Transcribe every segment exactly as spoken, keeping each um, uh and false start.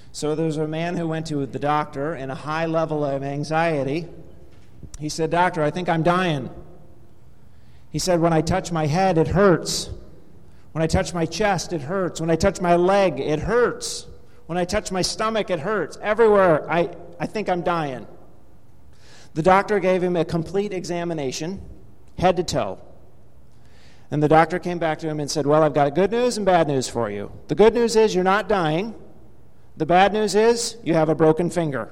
So there was a man who went to the doctor in a high level of anxiety. He said, "Doctor, I think I'm dying." He said, "When I touch my head, it hurts. When I touch my chest, it hurts. When I touch my leg, it hurts. When I touch my stomach, it hurts. Everywhere, I, I think I'm dying." The doctor gave him a complete examination, head to toe. And the doctor came back to him and said, "Well, I've got good news and bad news for you. The good news is you're not dying. The bad news is you have a broken finger."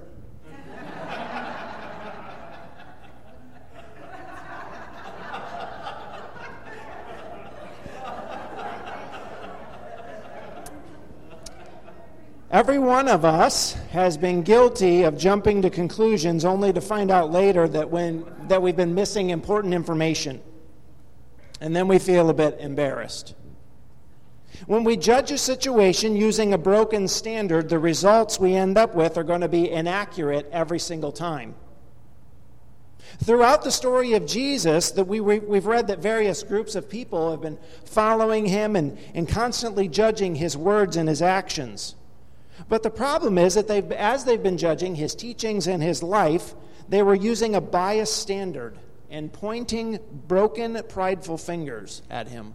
Every one of us has been guilty of jumping to conclusions only to find out later that when that we've been missing important information. And then we feel a bit embarrassed. When we judge a situation using a broken standard, the results we end up with are going to be inaccurate every single time. Throughout the story of Jesus, that we, we've read that various groups of people have been following him and, and constantly judging his words and his actions. But the problem is that they've, as they've been judging his teachings and his life, they were using a biased standard and pointing broken, prideful fingers at him.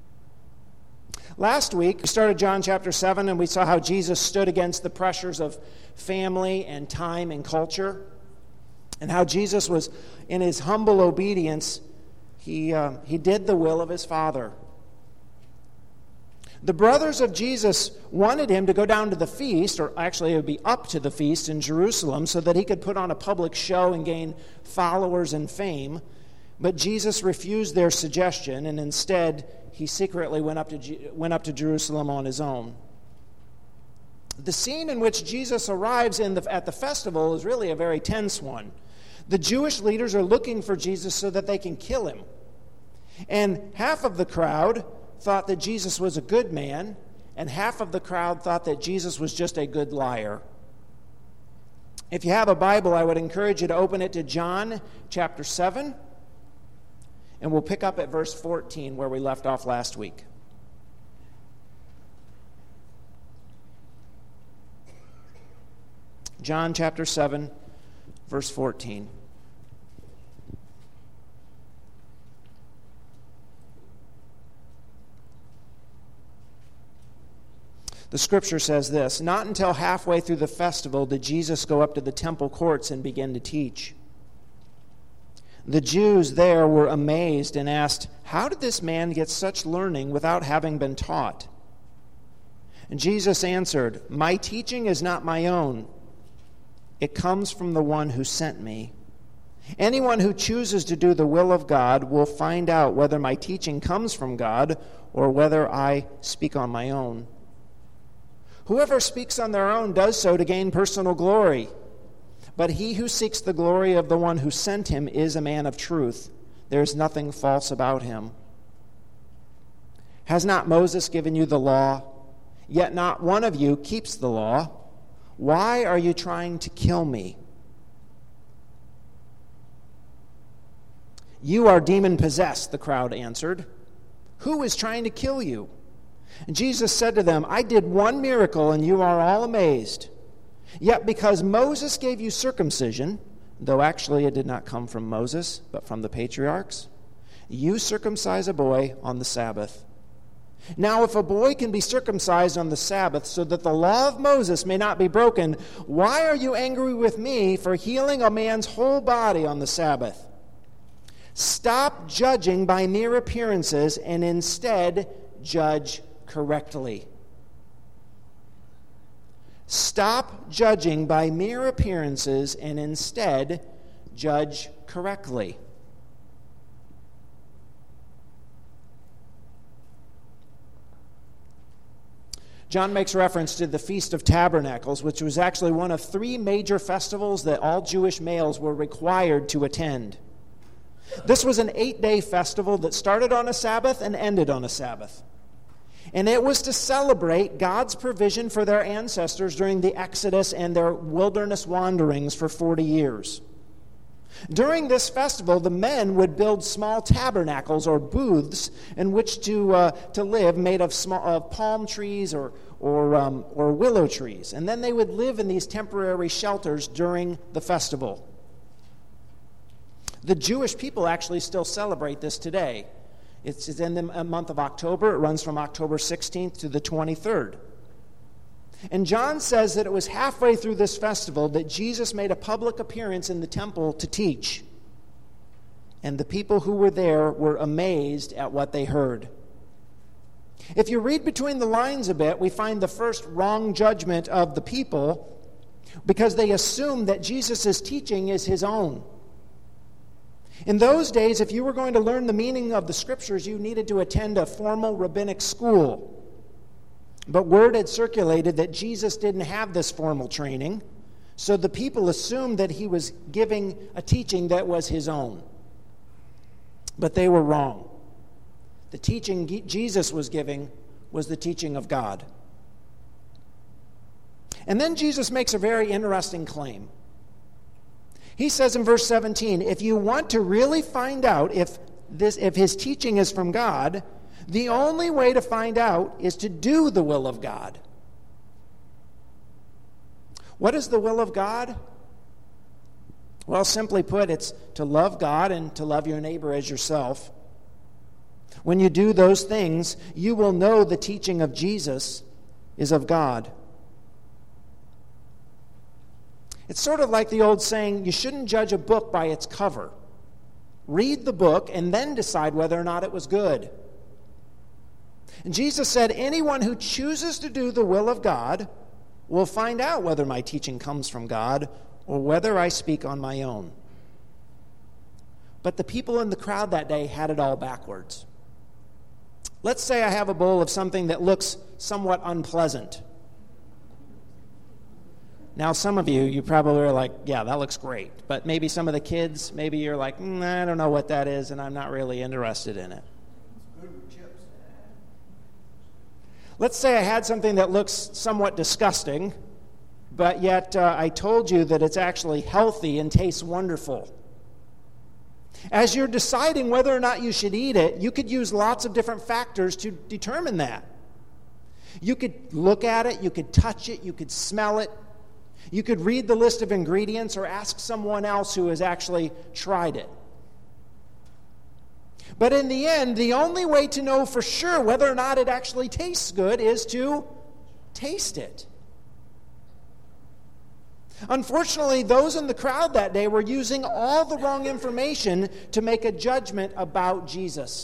Last week, we started John chapter seven, and we saw how Jesus stood against the pressures of family and time and culture, and how Jesus was, in his humble obedience, he, uh, he did the will of his Father. The brothers of Jesus wanted him to go down to the feast, or actually it would be up to the feast in Jerusalem, so that he could put on a public show and gain followers and fame. But Jesus refused their suggestion, and instead he secretly went up to went up to Jerusalem on his own. The scene in which Jesus arrives in the, at the festival is really a very tense one. The Jewish leaders are looking for Jesus so that they can kill him. And half of the crowd thought that Jesus was a good man, and half of the crowd thought that Jesus was just a good liar. If you have a Bible, I would encourage you to open it to John chapter seven, and we'll pick up at verse fourteen where we left off last week. John chapter seven, verse fourteen. The scripture says this: "Not until halfway through the festival did Jesus go up to the temple courts and begin to teach. The Jews there were amazed and asked, 'How did this man get such learning without having been taught?' And Jesus answered, 'My teaching is not my own. It comes from the one who sent me. Anyone who chooses to do the will of God will find out whether my teaching comes from God or whether I speak on my own. Whoever speaks on their own does so to gain personal glory. But he who seeks the glory of the one who sent him is a man of truth. There is nothing false about him. Has not Moses given you the law? Yet not one of you keeps the law. Why are you trying to kill me?' You are demon-possessed," the crowd answered. "Who is trying to kill you?" And Jesus said to them, "I did one miracle, and you are all amazed. Yet because Moses gave you circumcision, though actually it did not come from Moses, but from the patriarchs, you circumcise a boy on the Sabbath. Now if a boy can be circumcised on the Sabbath so that the law of Moses may not be broken, why are you angry with me for healing a man's whole body on the Sabbath? Stop judging by mere appearances and instead judge correctly." Stop judging by mere appearances and instead judge correctly. John makes reference to the Feast of Tabernacles, which was actually one of three major festivals that all Jewish males were required to attend. This was an eight-day festival that started on a Sabbath and ended on a Sabbath. And it was to celebrate God's provision for their ancestors during the Exodus and their wilderness wanderings for forty years. During this festival, the men would build small tabernacles or booths in which to uh, to live, made of small of palm trees or or um, or willow trees, and then they would live in these temporary shelters during the festival. The Jewish people actually still celebrate this today. It's in the month of October. It runs from October sixteenth to the twenty-third. And John says that it was halfway through this festival that Jesus made a public appearance in the temple to teach. And the people who were there were amazed at what they heard. If you read between the lines a bit, we find the first wrong judgment of the people because they assume that Jesus' teaching is his own. In those days, if you were going to learn the meaning of the Scriptures, you needed to attend a formal rabbinic school. But word had circulated that Jesus didn't have this formal training, so the people assumed that he was giving a teaching that was his own. But they were wrong. The teaching Jesus was giving was the teaching of God. And then Jesus makes a very interesting claim. He says in verse seventeen, if you want to really find out if this if his teaching is from God, the only way to find out is to do the will of God. What is the will of God? Well, simply put, it's to love God and to love your neighbor as yourself. When you do those things, you will know the teaching of Jesus is of God. It's sort of like the old saying, you shouldn't judge a book by its cover. Read the book and then decide whether or not it was good. And Jesus said, anyone who chooses to do the will of God will find out whether my teaching comes from God or whether I speak on my own. But the people in the crowd that day had it all backwards. Let's say I have a bowl of something that looks somewhat unpleasant. Now, some of you, you probably are like, yeah, that looks great. But maybe some of the kids, maybe you're like, mm, I don't know what that is, and I'm not really interested in it. Let's say I had something that looks somewhat disgusting, but yet uh, I told you that it's actually healthy and tastes wonderful. As you're deciding whether or not you should eat it, you could use lots of different factors to determine that. You could look at it, you could touch it, you could smell it. You could read the list of ingredients or ask someone else who has actually tried it. But in the end, the only way to know for sure whether or not it actually tastes good is to taste it. Unfortunately, those in the crowd that day were using all the wrong information to make a judgment about Jesus.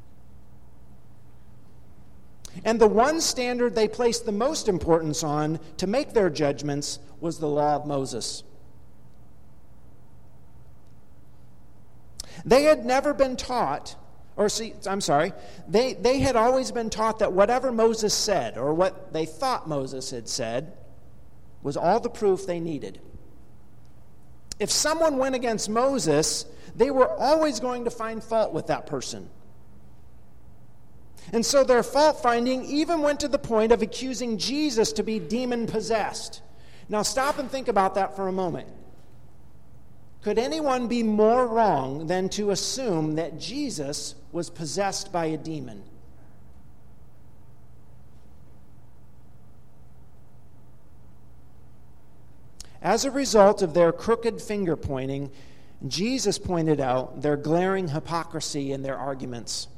And the one standard they placed the most importance on to make their judgments was the law of Moses. They had never been taught, or see, I'm sorry, they, they had always been taught that whatever Moses said, or what they thought Moses had said, was all the proof they needed. If someone went against Moses, they were always going to find fault with that person. And so their fault-finding even went to the point of accusing Jesus to be demon-possessed. Now stop and think about that for a moment. Could anyone be more wrong than to assume that Jesus was possessed by a demon? As a result of their crooked finger-pointing, Jesus pointed out their glaring hypocrisy in their arguments.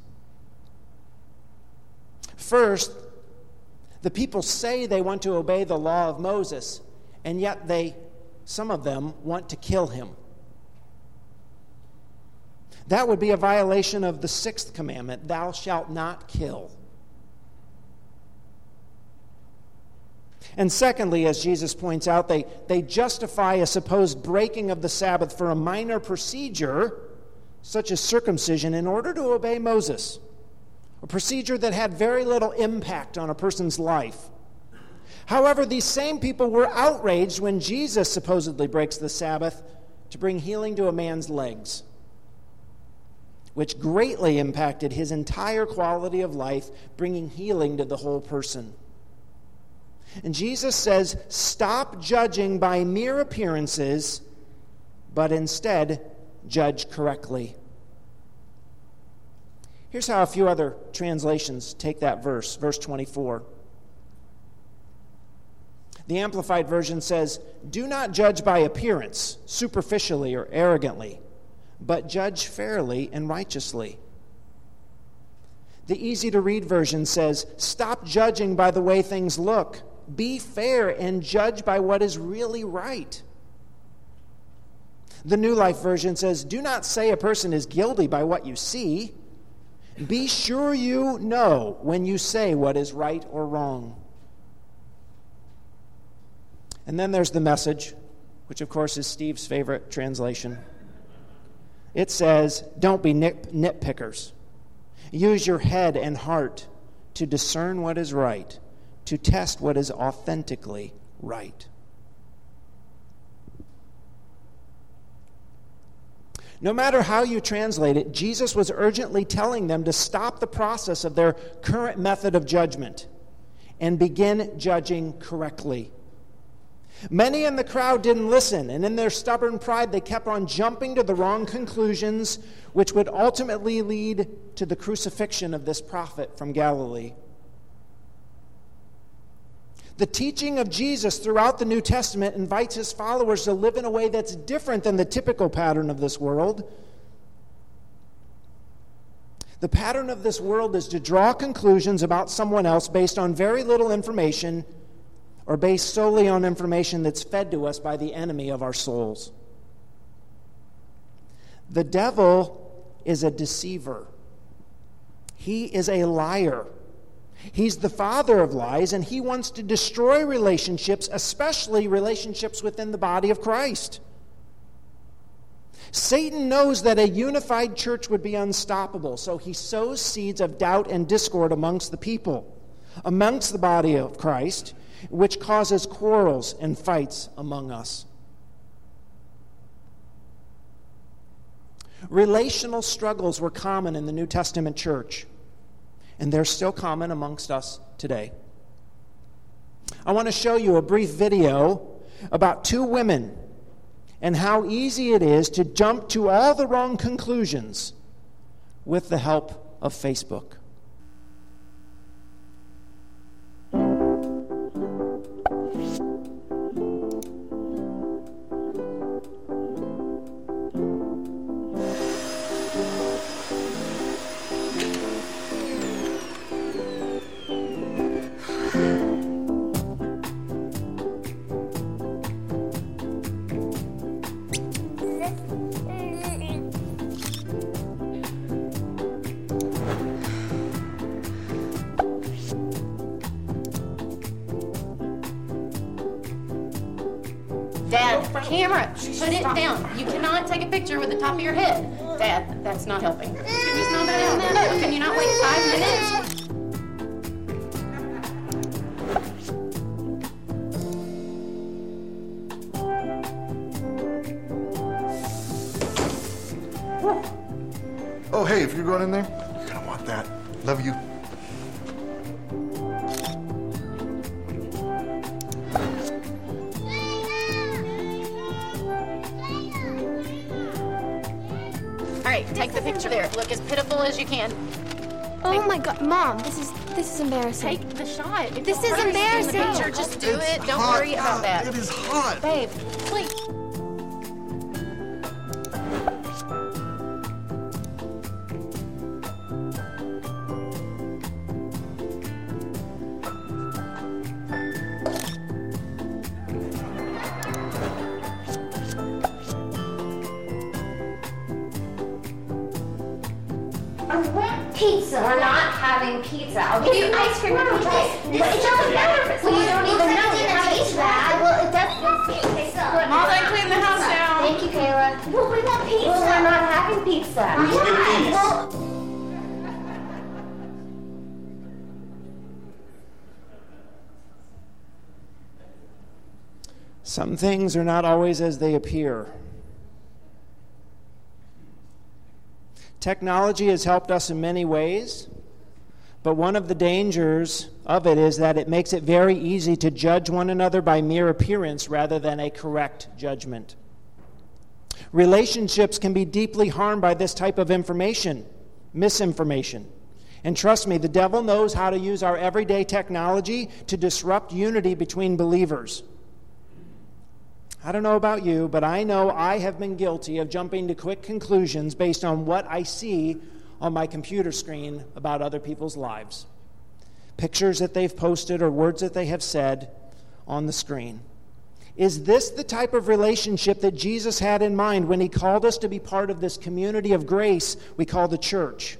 First, the people say they want to obey the law of Moses, and yet they, some of them, want to kill him. That would be a violation of the sixth commandment, thou shalt not kill. And secondly, as Jesus points out, they, they justify a supposed breaking of the Sabbath for a minor procedure, such as circumcision, in order to obey Moses. A procedure that had very little impact on a person's life. However, these same people were outraged when Jesus supposedly breaks the Sabbath to bring healing to a man's legs, which greatly impacted his entire quality of life, bringing healing to the whole person. And Jesus says, stop judging by mere appearances, but instead judge correctly. Here's how a few other translations take that verse, verse twenty-four. The Amplified Version says, "Do not judge by appearance, superficially or arrogantly, but judge fairly and righteously." The easy-to-read version says, "Stop judging by the way things look. Be fair and judge by what is really right." The New Life Version says, "Do not say a person is guilty by what you see. Be sure you know when you say what is right or wrong." And then there's the Message, which of course is Steve's favorite translation. It says, "Don't be nit- nitpickers. Use your head and heart to discern what is right, to test what is authentically right." No matter how you translate it, Jesus was urgently telling them to stop the process of their current method of judgment and begin judging correctly. Many in the crowd didn't listen, and in their stubborn pride, they kept on jumping to the wrong conclusions, which would ultimately lead to the crucifixion of this prophet from Galilee. The teaching of Jesus throughout the New Testament invites his followers to live in a way that's different than the typical pattern of this world. The pattern of this world is to draw conclusions about someone else based on very little information, or based solely on information that's fed to us by the enemy of our souls. The devil is a deceiver. He is a liar. He's the father of lies, and he wants to destroy relationships, especially relationships within the body of Christ. Satan knows that a unified church would be unstoppable, so he sows seeds of doubt and discord amongst the people, amongst the body of Christ, which causes quarrels and fights among us. Relational struggles were common in the New Testament church, and they're still common amongst us today. I want to show you a brief video about two women and how easy it is to jump to all the wrong conclusions with the help of Facebook. Dad, camera, put it down. You cannot take a picture with the top of your head. Dad, that's not helping. Can you smell that in there? Can you not wait five minutes? Oh, hey, if you're going in there, you're gonna want that. Love you. All right, take the picture there. Look as pitiful as you can. Oh Take- my God, Mom, this is this is embarrassing. Take the shot. If This you're is hurting in the embarrassing. picture, just do It's it. Don't hot worry about out. that. It is hot. Babe, please. Pizza. We're not having pizza. I'll give It's you ice cream and ice pizza. cream. This It is doesn't matter if bad. it's Well, you not. don't Well, even it know. doesn't You're having taste pizza. bad. Well, it does. Okay, so. Mom, then clean the house down. Thank you, Kayla. Well, we want pizza. Well, we're not having pizza. Why? Well, Some things are not always as they appear. Technology has helped us in many ways, but one of the dangers of it is that it makes it very easy to judge one another by mere appearance rather than a correct judgment. Relationships can be deeply harmed by this type of information, misinformation. And trust me, the devil knows how to use our everyday technology to disrupt unity between believers. I don't know about you, but I know I have been guilty of jumping to quick conclusions based on what I see on my computer screen about other people's lives. Pictures that they've posted or words that they have said on the screen. Is this the type of relationship that Jesus had in mind when he called us to be part of this community of grace we call the church?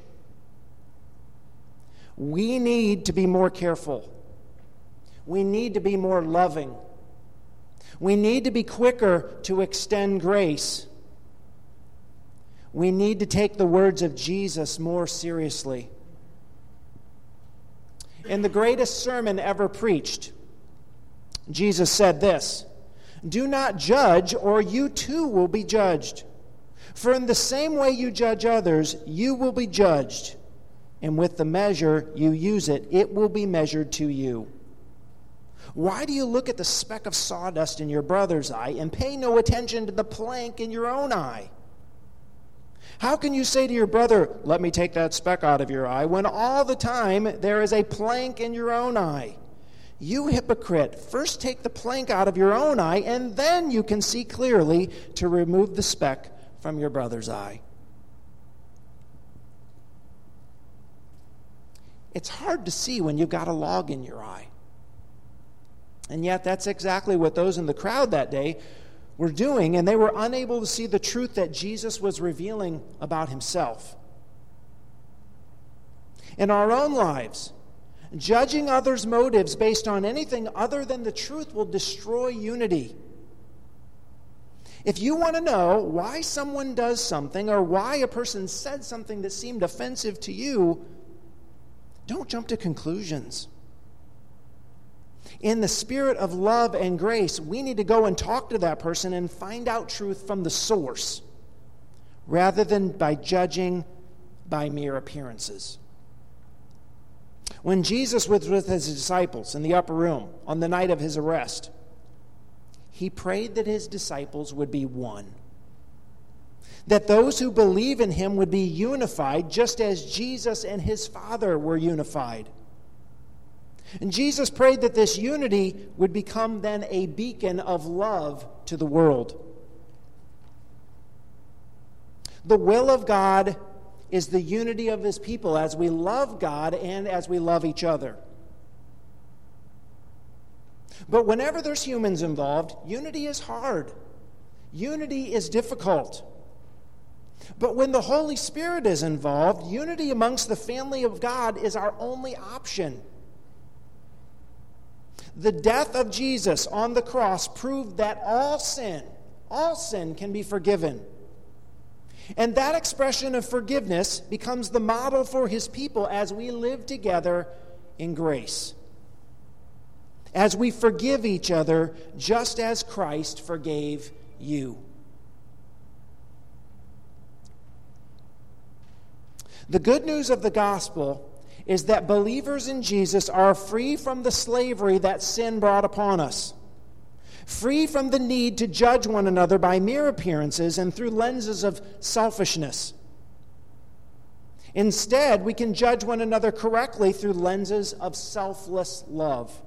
We need to be more careful. We need to be more loving. We need to be quicker to extend grace. We need to take the words of Jesus more seriously. In the greatest sermon ever preached, Jesus said this, "Do not judge, or you too will be judged. For in the same way you judge others, you will be judged. And with the measure you use it, it will be measured to you. Why do you look at the speck of sawdust in your brother's eye and pay no attention to the plank in your own eye? How can you say to your brother, 'Let me take that speck out of your eye,' when all the time there is a plank in your own eye? You hypocrite, first take the plank out of your own eye, and then you can see clearly to remove the speck from your brother's eye." It's hard to see when you've got a log in your eye. And yet that's exactly what those in the crowd that day were doing, and they were unable to see the truth that Jesus was revealing about himself. In our own lives, judging others' motives based on anything other than the truth will destroy unity. If you want to know why someone does something or why a person said something that seemed offensive to you, don't jump to conclusions. In the spirit of love and grace, we need to go and talk to that person and find out truth from the source, rather than by judging by mere appearances. When Jesus was with his disciples in the upper room on the night of his arrest, he prayed that his disciples would be one. That those who believe in him would be unified, just as Jesus and his Father were unified. And Jesus prayed that this unity would become then a beacon of love to the world. The will of God is the unity of his people as we love God and as we love each other. But whenever there's humans involved, unity is hard. Unity is difficult. But when the Holy Spirit is involved, unity amongst the family of God is our only option. The death of Jesus on the cross proved that all sin, all sin can be forgiven. And that expression of forgiveness becomes the model for his people as we live together in grace. As we forgive each other just as Christ forgave you. The good news of the gospel is that believers in Jesus are free from the slavery that sin brought upon us, free from the need to judge one another by mere appearances and through lenses of selfishness. Instead, we can judge one another correctly through lenses of selfless love.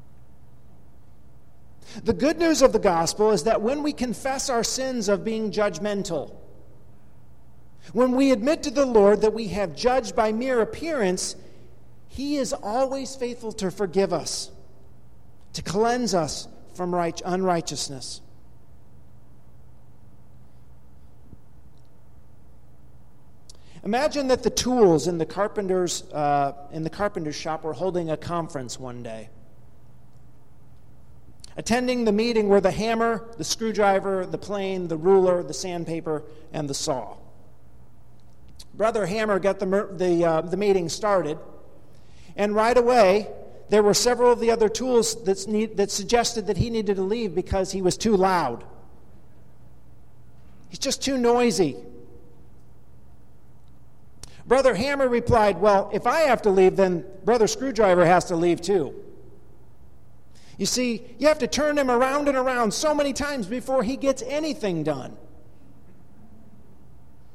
The good news of the gospel is that when we confess our sins of being judgmental, when we admit to the Lord that we have judged by mere appearance, he is always faithful to forgive us, to cleanse us from right, unrighteousness. Imagine that the tools in the carpenter's uh, in the carpenter's shop were holding a conference one day. Attending the meeting were the hammer, the screwdriver, the plane, the ruler, the sandpaper, and the saw. Brother Hammer got the the, uh, the meeting started, and right away there were several of the other tools that's need, that suggested that he needed to leave because he was too loud. He's just too noisy. Brother Hammer replied, "Well, if I have to leave, then Brother Screwdriver has to leave too." You see, you have to turn him around and around so many times before he gets anything done.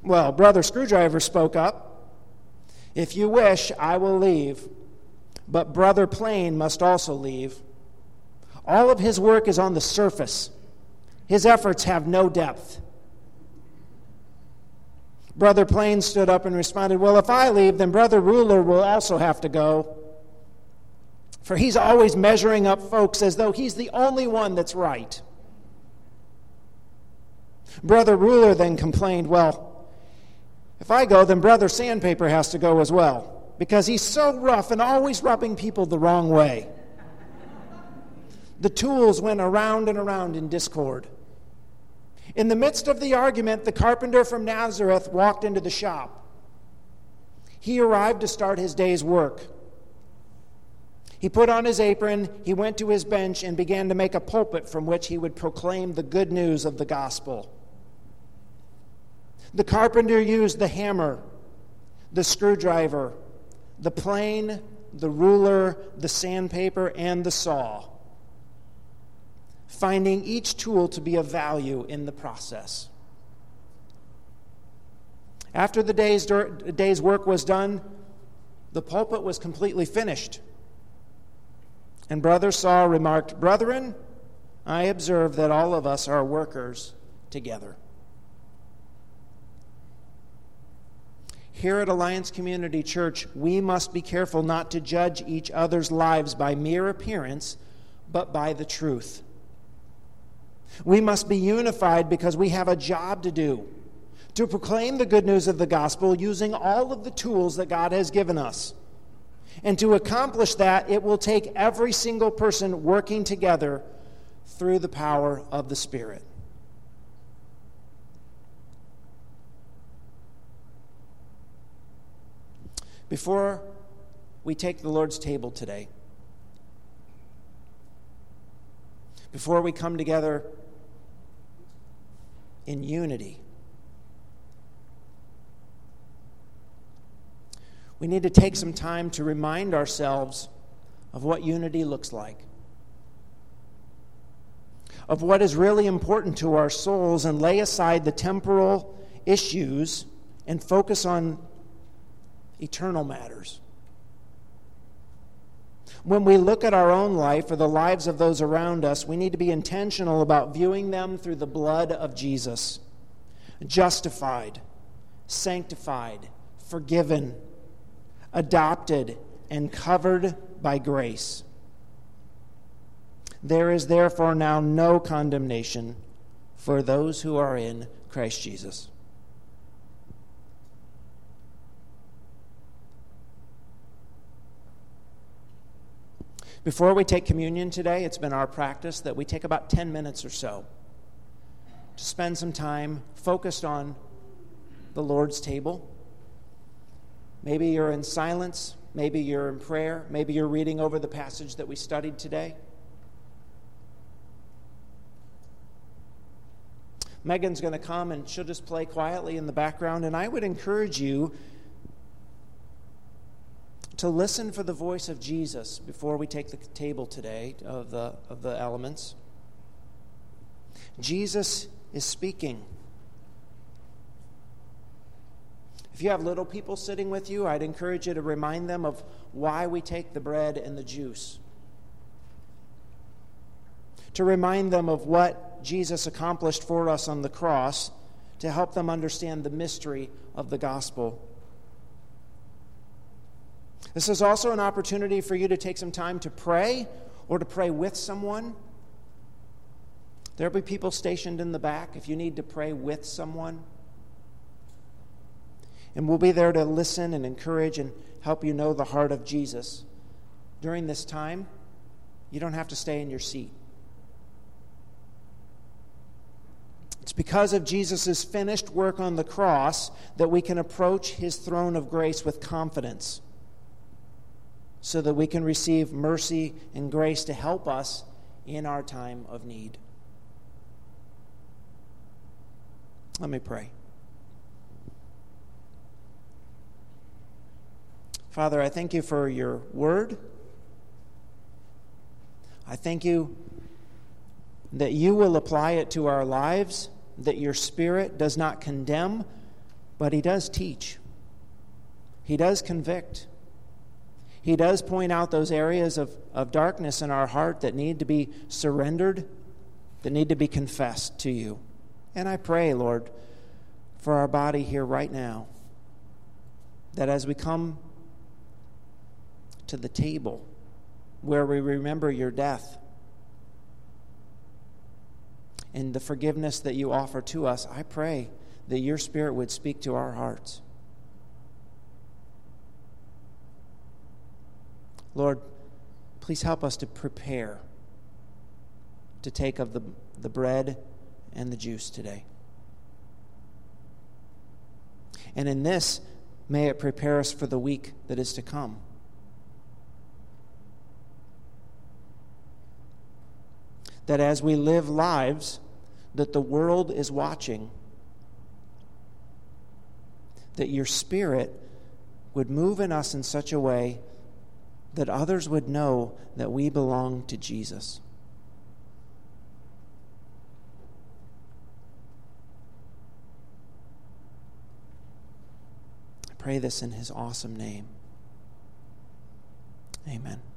Well, Brother Screwdriver spoke up. If you wish, I will leave, but Brother Plain must also leave. All of his work is on the surface. His efforts have no depth. Brother Plain stood up and responded, well, if I leave, then Brother Ruler will also have to go. For he's always measuring up folks as though he's the only one that's right. Brother Ruler then complained, well, if I go, then Brother Sandpaper has to go as well, because he's so rough and always rubbing people the wrong way. The tools went around and around in discord. In the midst of the argument, the carpenter from Nazareth walked into the shop. He arrived to start his day's work. He put on his apron, he went to his bench, and began to make a pulpit from which he would proclaim the good news of the gospel. The carpenter used the hammer, the screwdriver, the plane, the ruler, the sandpaper, and the saw, finding each tool to be of value in the process. After the day's, day's work was done, the pulpit was completely finished. And Brother Saw remarked, "Brethren, I observe that all of us are workers together." Here at Alliance Community Church, we must be careful not to judge each other's lives by mere appearance, but by the truth. We must be unified because we have a job to do, to proclaim the good news of the gospel using all of the tools that God has given us. And to accomplish that, it will take every single person working together through the power of the Spirit. Before we take the Lord's table today, before we come together in unity, we need to take some time to remind ourselves of what unity looks like, of what is really important to our souls, and lay aside the temporal issues and focus on eternal matters. When we look at our own life or the lives of those around us, we need to be intentional about viewing them through the blood of Jesus. Justified, sanctified, forgiven, adopted, and covered by grace. There is therefore now no condemnation for those who are in Christ Jesus. Before we take communion today, it's been our practice that we take about ten minutes or so to spend some time focused on the Lord's table. Maybe you're in silence, maybe you're in prayer, maybe you're reading over the passage that we studied today. Megan's going to come and she'll just play quietly in the background, and I would encourage you to listen for the voice of Jesus before we take the table today of the, of the elements. Jesus is speaking. If you have little people sitting with you, I'd encourage you to remind them of why we take the bread and the juice. To remind them of what Jesus accomplished for us on the cross, to help them understand the mystery of the gospel. This is also an opportunity for you to take some time to pray or to pray with someone. There'll be people stationed in the back if you need to pray with someone. And we'll be there to listen and encourage and help you know the heart of Jesus. During this time, you don't have to stay in your seat. It's because of Jesus' finished work on the cross that we can approach his throne of grace with confidence, so that we can receive mercy and grace to help us in our time of need. Let me pray. Father, I thank you for your word. I thank you that you will apply it to our lives, that your Spirit does not condemn, But he does teach. He does convict. He does point out those areas of, of darkness in our heart that need to be surrendered, that need to be confessed to you. And I pray, Lord, for our body here right now, that as we come to the table where we remember your death and the forgiveness that you offer to us, I pray that your Spirit would speak to our hearts. Lord, please help us to prepare to take of the, the bread and the juice today. And in this, may it prepare us for the week that is to come. That as we live lives that the world is watching, that your Spirit would move in us in such a way that others would know that we belong to Jesus. I pray this in his awesome name. Amen.